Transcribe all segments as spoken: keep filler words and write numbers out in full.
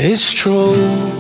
It's true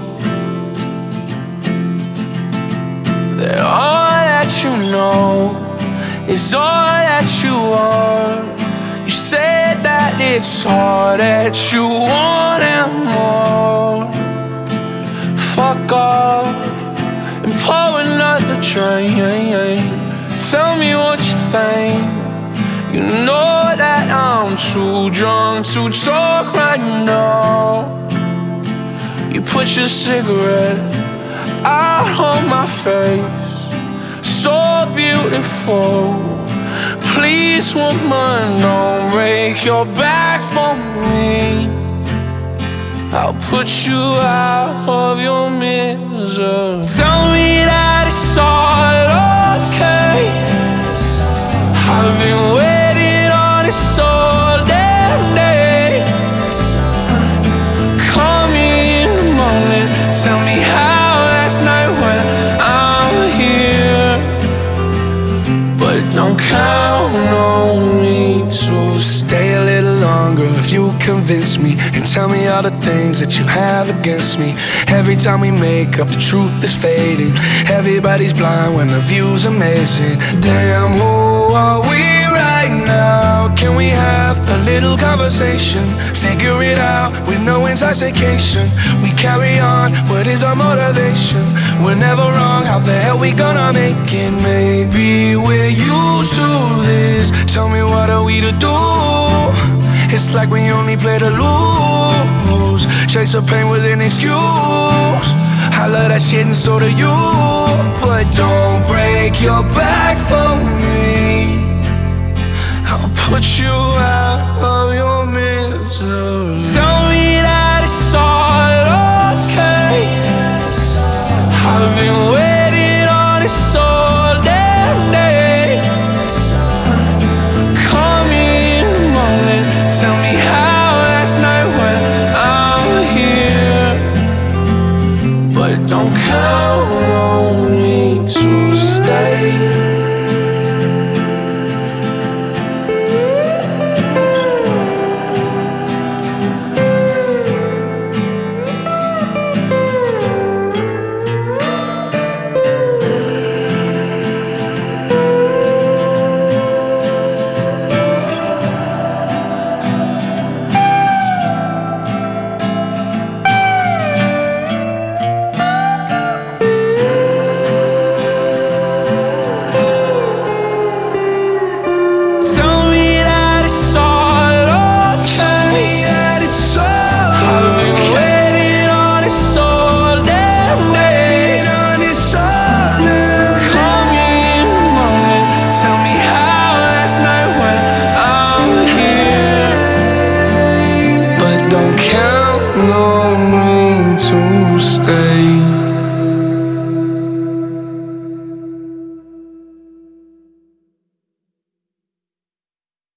that all that you know is all that you are. You said that it's all that you want and more. Fuck off and pour another drink. Tell me what you think. You know that I'm too drunk to talk right now. You put your cigarette out on my face, so beautiful. Please, woman, don't break your back for me. I'll put you out of your misery. Tell me that it's all okay. I've been waiting on this all damn day. Call me in the morning, tell me how last night went. I'm here, but don't count on me to stay a little longer. If you convince me and tell me all the things that you have against me. Every time we make up, the truth is fading. Everybody's blind when the view's amazing. Damn, who are we right now? Can we have a little conversation? Figure it out with no intoxication. We carry on, what is our motivation? We're never wrong, how the hell we gonna make it? Maybe we're used to this. Tell me, what are we to do? It's like we only play to lose. Chase the pain with an excuse. I love that shit and so do you. But don't break your back for me. I'll put you out of your misery. Tell me that it's all okay. I've been waiting on this all damn day. Call me in the morning, tell me how last night went. I'm here, but don't count on me to stay. Don't count on me to stay.